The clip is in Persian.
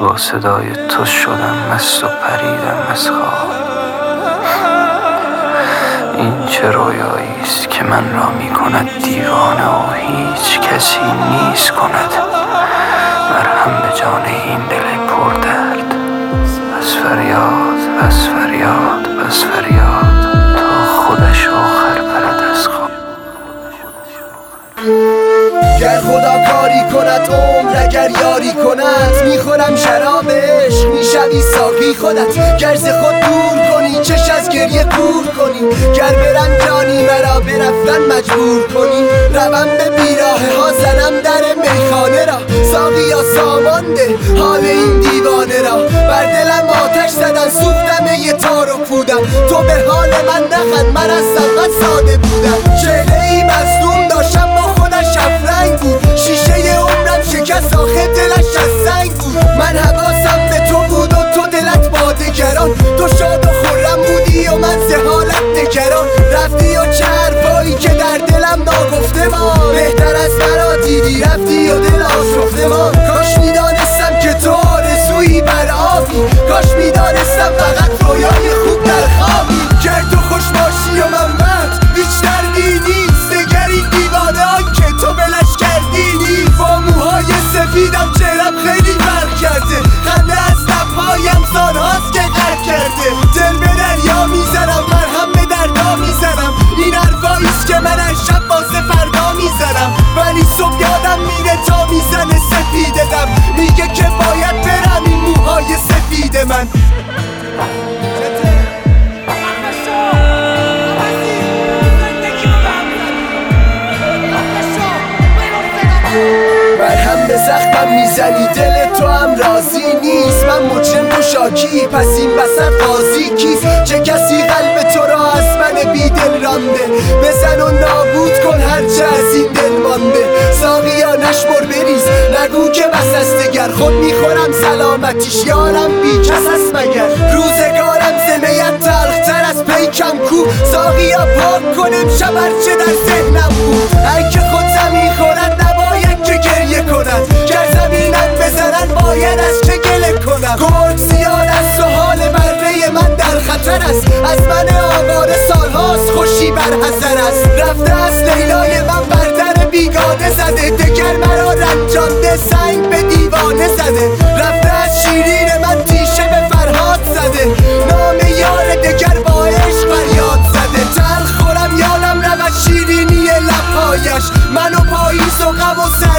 با صدای تو شدم مست و پریدم از خواب. این چه رویایی است که من را می کند دیوانه و هیچ کسی نیست کند مرهم به جان این دل پردرد. بس فریاد، بس فریاد، بس فریاد تا خودش آخر پرد از خواب. گر خدا کاری کند عمر اگر یاری کند، میخورم شراب عشق میشوی ساقی خودت. گر ز خود دور کنی چش از گریه کور کنی، گر برم جانی مرا برفتن مجبور کنی. روم به بیراهه ها زنم در میخانه را، ساقیا سامان ده حال این دیوانه را. بر دلم آتش زدن سوختم یه تار و پودم، تو به حال من نخند من از سبقت ساده بودم. چهره ای مظلوم داشتم با خودش افرنگ بود، شیشه عمرم شکست آخه دلش از سنگ بود. من حواسم به تو بود و تو دلت با دگران، تو شاد و خرم بودی و من ز حالت نگران. رفتی و چه حرفایی که در دلم ناگفته ماند، بهتر از مرا دیدی رفتی و دل آشفته ماند. کاش میدانستم که تو آرزویی بر آبی، کاش میدانستم فقط رویای خوب در خوابی. گر تو خوش باشی و من بد هیچ دردی نیست، دگر این دیوانه آن که تو بلش کردی نیست. با موهای سفیدم چهرم خیلی فرق کرده، خنده از لبهایم سالهاست که غرق کرده. دل به دریا میزنم مرهم به دردا میزنم، این حرفاییست که من از شب واسه فردا میزنم. ولی صبح یادم میره تا میزنه سفید دم، میگه که باید برم این موهای سفید من. مرهم به زخمم میزنی دل تو هم راضی نیست، من مجرم و شاکی پس این وسط قاضی کیست؟ چه کسی قلب تو را از من بی دل رانده، بزن و نابود کن هرچه از این دل مانده. ساقیا نشمر بریز نگو که بس است دگر، خود میخورم سلامتیش یارم بی کس است مگر. روزگارم زمیت تلختر از پیکم کو، ساقیا پاک کنم شب هرچه در ذهنم بود. هر که خود زمین خورد نباید که گریه کند، گر زمینم بزنن باید از چه گله کنم. گرگ زیاد است و حال بره من در خطر است، از من آواره سالهاست خوشی بر حذر است. رفته از لیلای من بر در بیگانه زده، دگر مرا رنجانده سنگ به دیوانه زده. رفته از شیرین من تیشه به فرهاد زده، نام یار دگر با عشق فریاد زده. تلخ خورم یادم رود شیرینی لبهایش، من و پاییز و غم و